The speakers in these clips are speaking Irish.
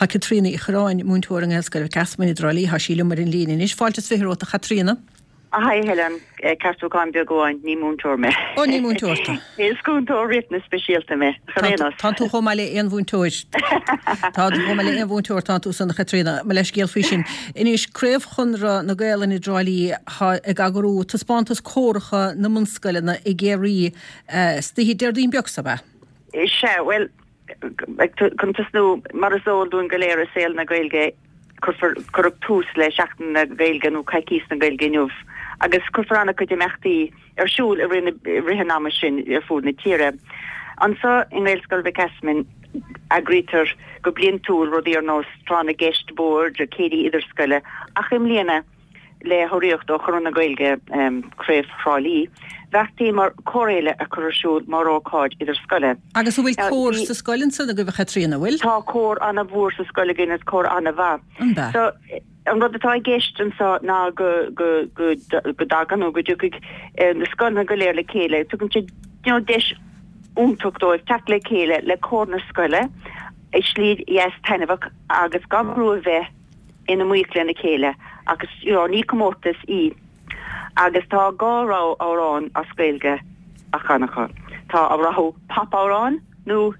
Ha Katrina I chráin múntúir an Elscoil Casman I drolí ha síle mar in línin is fáiltas firóta Katrina. Hi Helen, Castro Cambio goin ní múntúir me. O ní múntúirta. Is gúntúir ritna spesialta me. Tá tú chomáile an bhúntúir. Tá chomáile an bhúntúir tá tú san Katrina, me leis géal fisin. Inis créibh chunra na gailan I drolí ag agurú tá spántas córacha na munscoilena I géirí stihí deirdín beag sa ba. Well, contasnú mar azól dún galéir séil na gailge curb tús le seachtain na gailge nó caicís na gailge nuh. Agus cufrana go mechtaí siúl a rihanama sin fúd na tíre. Ansa in Elscoil Casman agritar go blion túl rodí ar nó stránna geist board a cédi idirscoile ach im líana le horíocht ó chorna gailge créibh frálí. Bheachtaí mar choréile a churisiúl mar ócáid idirscoile. Agus bhfuil cór sa scoilin sa go bh Katrina bhfuil? Tá cór anna bhór sa scoile gin cór anna bha. So an rud atá geist an sa ná go dagan ó go dúigh na scoilna go léir le céile. Tugann si deis úntuchtdóibh teach le céile le cór na scoile I slíd yes tainmhach agus gabrú bheith ina muichle na céile agus ní commórtas I. Agus tá gárá árán a scailge a chanacha. Tá árathú pap árán nó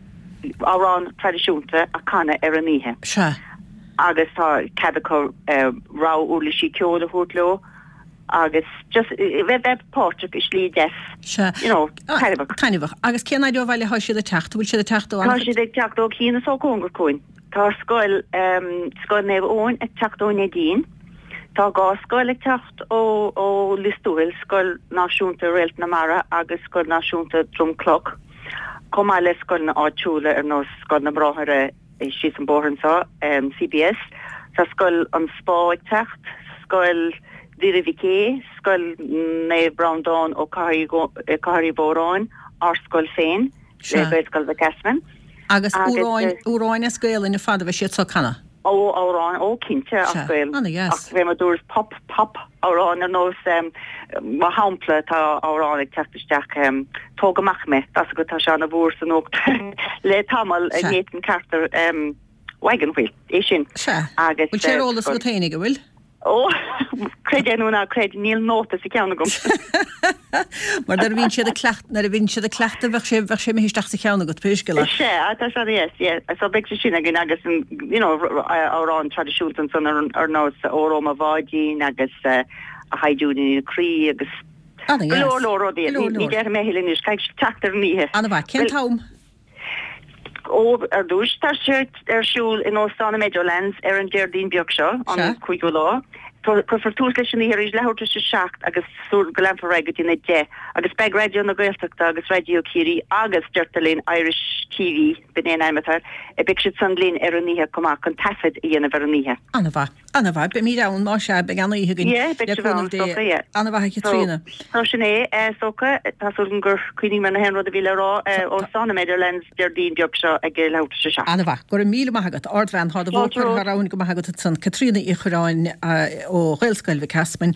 árán tradiisiúnta a chana ar an níthe. Se. Agus tá cadachar rá úla sí ceol a thuútló agus just bheith páirteach is slí des. Se. Tainmhach. Agus cén aidió bhaile há siad a techt, bhfuil siad a techtó? Tá siad ag techtó cína só cóngur cúin. Tá scoil neh óin ag techtó na dín. Tá gá scoil ag techt ó listúil scoil náisiúnta réalt na mara agus scoil náisiúnta drumcloch. Comá le scoil na áitiúla ar nó scoil na bráthire sí an bórhansá CBS. Tá scoil an spá ag techt, scoil Diriviké, scoil na Browndown ó Cairí Bóráin, ar scoil féin, le Elscoil Casman. Agus úráin a scoil in na fada bheith siad so canna? Ó árán ó cinnte a scoil. Ach bhé mar dúirs pop árán ar nós má hámpla tá árán ag teachtasteach tógamach me, tas go tá se na bhór san ócht le tamal a héan cartar wagon wheel, é sin. Bhfuil sé rólas go tainnig go bhfuil? Ó, creidéanúna creid níl nóta sa ceanna gom. Mar dar bhín siad a cleachta bheith sé méisteach sa ceanna go prísgila. Sé, tá sé yes, so beg sé sinna gin agus árán tradiisiúntan san ar nós óróma bhádín agus a haidúna í crí agus lóródí, ní déir méhilin is caiig teachtar níthe. Anna bhaid, cén tám? Ó ar dúis tá sirt ar siúl in Óstánna Meadowlands ar an Deirdín beag seo an chuig go lá. Chufar tús leis an hir is lehairta se seacht agus súr go lempa raigad in de agus beg radio na Gaeltachta agus radio Ciri agus deirtalín Irish TV benéan aimimetar e big siad san lín ar an níthe comá chun tafid i dhéanamh ar an níthe. Anna bhaid, be mí rán má se be anna ihe gin. Anna bhaid Katrina. Tá sinné socha táú an gur cuioine man na hen rud a bhíle rá Óstánna Meadowlands Deirdín beag seo ag lehairta se seacht. Anna bhaid, gur míle maigad ardbhean há a bhór rán go maigad san Katrina I chráin ó Elscoil Casman